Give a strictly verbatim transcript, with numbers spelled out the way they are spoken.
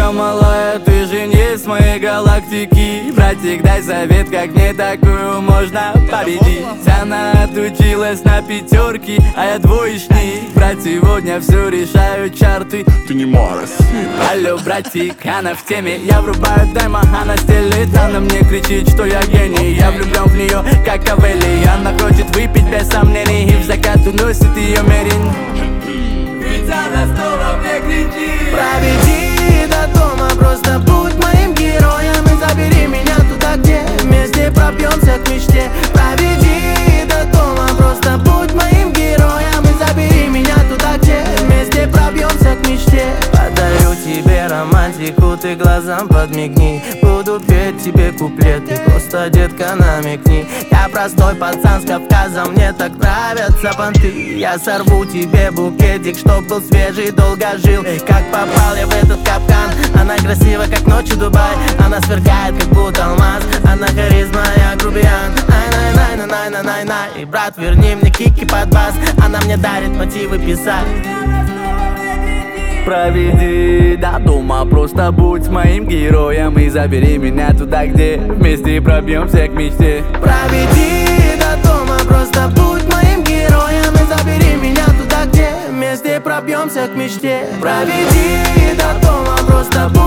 моя малая, ты же не с моей галактики. Братик, дай совет, как мне такую можно победить. Она отучилась на пятерки, а я двоечник. Брат, сегодня все решают чарты. Ты не Марс. Алло, братик, она в теме. Я врубаю демо, она стелит. Она мне кричит, что я гений. Я влюблен в нее, как Кавели. Она хочет выпить без сомнений и в закат уносит ее мерин. Ведь она снова мне кричит: проведи до дома, просто будь моим героем и забери меня туда, где вместе пробьемся к мечте. Проведи до дома, просто будь моим героем и забери меня туда, где вместе пробьемся к мечте. Подарю тебе романтику, ты глазам подмигни. Буду петь тебе куплеты, просто, детка, намекни. Я простой пацан с Кавказа, мне так нравятся понты. Я сорву тебе букетик, чтоб был свежий, долго жил. Как попал я в этот капкан? Она красива, как ночью Дубай. Она сверкает, как будто алмаз. Она харизма, я грубиян. Ай-най-най-най-най-най-най. И, брат, верни мне кики под бас. Она мне дарит мотивы писать. проведи до дома, просто будь моим героем и забери меня туда, где вместе пробьемся к мечте. Проведи до дома, просто будь моим героем и забери меня туда, где вместе пробьемся к мечте. Проведи до дома, просто будь